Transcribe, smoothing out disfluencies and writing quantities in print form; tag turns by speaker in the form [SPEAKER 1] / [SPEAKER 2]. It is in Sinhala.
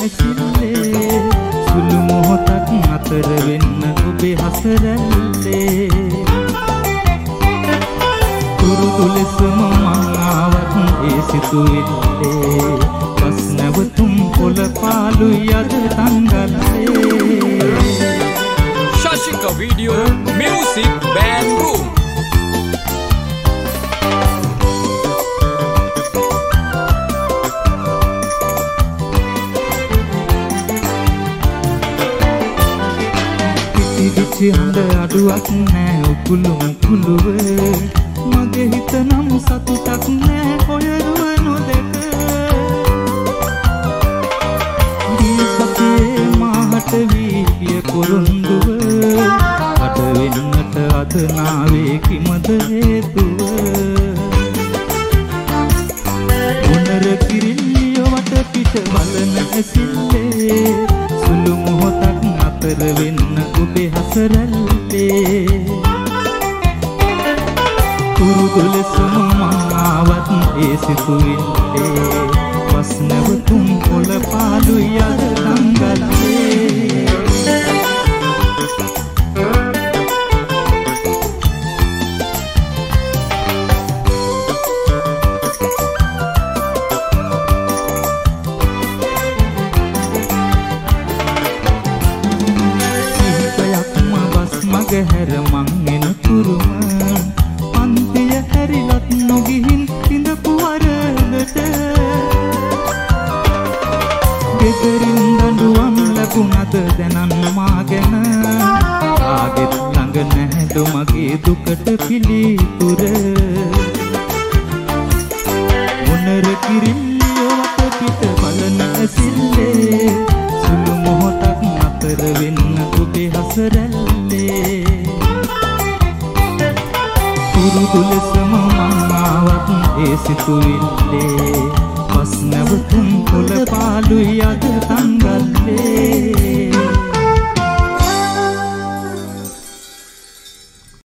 [SPEAKER 1] ඇසිල්ලේ සුළු මොහොතක් අතර වෙන්න ඔබේ හසරැල්ලේ තුරුදු ලෙසම මං ආවත් ඒ සිතුවිල්ලේ පස් නැවතුම් පොළ පාළුයි අද Tangalle
[SPEAKER 2] Shashika Video Music Band Room
[SPEAKER 1] පිටිවිචි හඬ අඩුවක් නෑ උකුළුම් කුළුව මගේ හිත නම් සතුටක් නෑ කොයරුව නොදක දීසතේ මාහට වී ගිය කොරුන්දුව අඩ වෙන්නට අද නාවේ කිමද හේතුව උනර කිරිල්ලිය වට පිට බලන ඇසිල්ලේ සුළු මොහොතක් අතර වෙන්න ඔබේ හසරැල්ලේ තුරුදු ලෙසම මං ආවත් ඒ සිතුවිල්ලේ පස් නැවතුම් පොළ පාළුයි අද තංගල්ලේ හැර මං එන තුරුම පන්තිය හැරිලත් නොගිහින් ඉඳපු වරදට ගෙදරින් දඬුවම් ලැබුණද දැනන් මා ගැන ආගෙත් ළඟ නැහැද මගේ දුකට පිළිතුර මොනර කිරිල්ලිය වට පිට බලන ඇසිල්ලේ සුළු මොහොතක් අතර වෙන්න ඔබේ හසරැල්ලේ තුරුදු ලෙසම මං ආවත් ඒ සිතුවිල්ලේ පස් නැවතුම් පොළ පාළුයි අද තංගල්ලේ